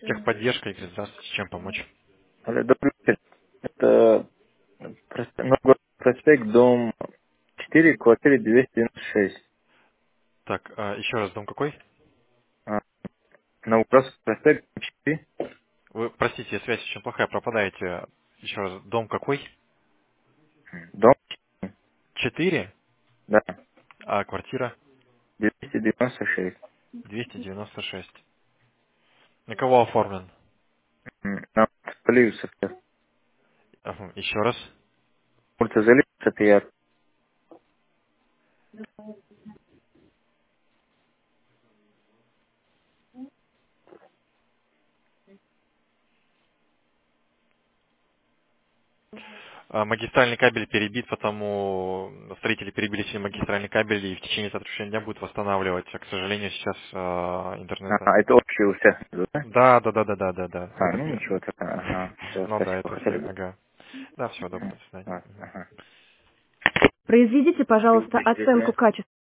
Техподдержка, Игорь, здравствуйте, чем помочь? Алло, добрый вечер. Это Новгород проспект, дом 4, квартира 296. Так, еще раз, дом какой? А, Новгород проспект, дом 4. Вы, простите, связь очень плохая, пропадаете. Еще раз, дом какой? Дом 4, 4, да, а квартира 296. 296. На кого оформлен? На Заливцев. Ага, еще раз. Улица Заливцев, это я. Магистральный кабель перебит, потому строители перебили себе магистральный кабель и в течение следующего дня будут восстанавливать. А, к сожалению, сейчас интернета... Это общий у всех, да? Да, да, да, да, да, да, да, А, это ну верно. ничего, тогда, ага, все, Ну да, спасибо. это Хотели все, бы. ага. Да, всего доброго, до свидания. Ага, Мгм. ага. Произведите, пожалуйста, Любите, оценку качества.